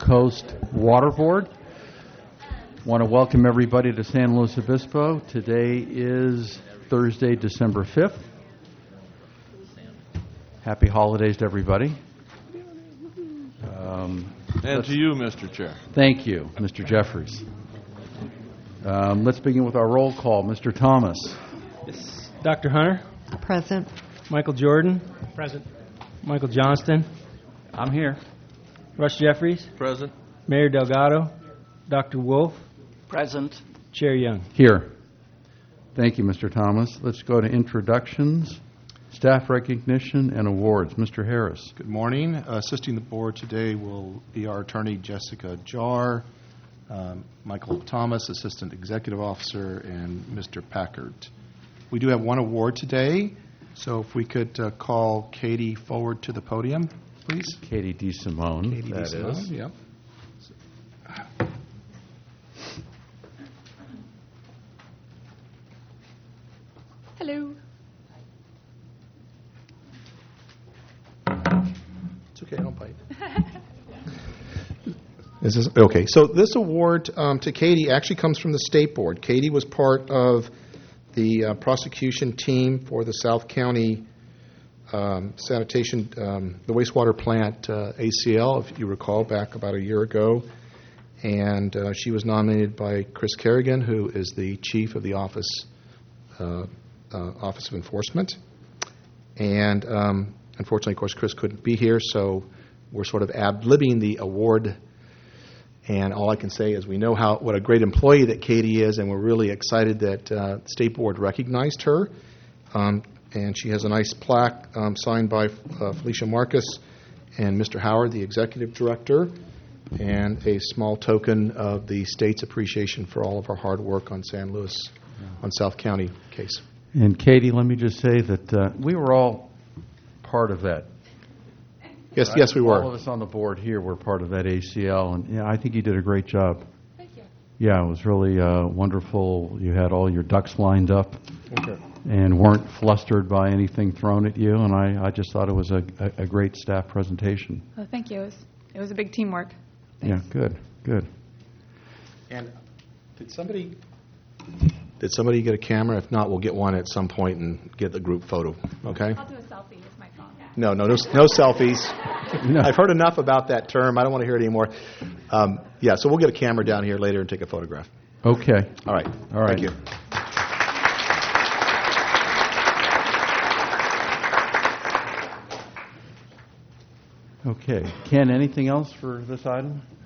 Coast Water Board. Want to welcome everybody to San Luis Obispo. Today is Thursday, December 5th. Happy holidays to everybody. And to you, Mr. Chair. Thank you, Mr. Jeffries. Let's begin with our roll call. Mr. Thomas. Yes. Dr. Hunter. Present. Michael Jordan. Present. Michael Johnston. I'm here. Russ Jeffries. Present. Mayor Delgado. Dr. Wolf. Present. Chair Young. Here. Thank you, Mr. Thomas. Let's go to introductions, staff recognition, and awards. Mr. Harris. Good morning. Assisting the board today will be our attorney, Jessica Jar, Michael Thomas, Assistant Executive Officer, and Mr. Packard. We do have one award today, so if we could call Katie forward to the podium, please. Katie DeSimone. Katie DeSimone, yep. Hello. It's okay, don't bite. Okay, so this award to Katie actually comes from the State Board. Katie was part of the prosecution team for the South County sanitation, the wastewater plant ACL, if you recall, back about a year ago. And she was nominated by Chris Kerrigan, who is the chief of the Office of Enforcement. And unfortunately, of course, Chris couldn't be here, so we're sort of ad-libbing the award. And all I can say is we know what a great employee that Katie is, and we're really excited that the State Board recognized her. And she has a nice plaque signed by Felicia Marcus and Mr. Howard, the Executive Director, and a small token of the state's appreciation for all of our hard work on San Luis, on South County case. And Katie, let me just say that we were all part of that. Yes, right? Yes, we were. All of us on the board here were part of that ACL, and I think you did a great job. Thank you. Yeah, it was really wonderful. You had all your ducks lined up. Okay. And weren't flustered by anything thrown at you, and I just thought it was a great staff presentation. Oh, thank you. It was a big teamwork. Thanks. Yeah, good. And did somebody get a camera? If not, we'll get one at some point and get the group photo. Okay. I'll do a selfie with my phone. No selfies. No. I've heard enough about that term. I don't want to hear it anymore. So we'll get a camera down here later and take a photograph. Okay. All right. Thank you. Okay. Ken, anything else for this item?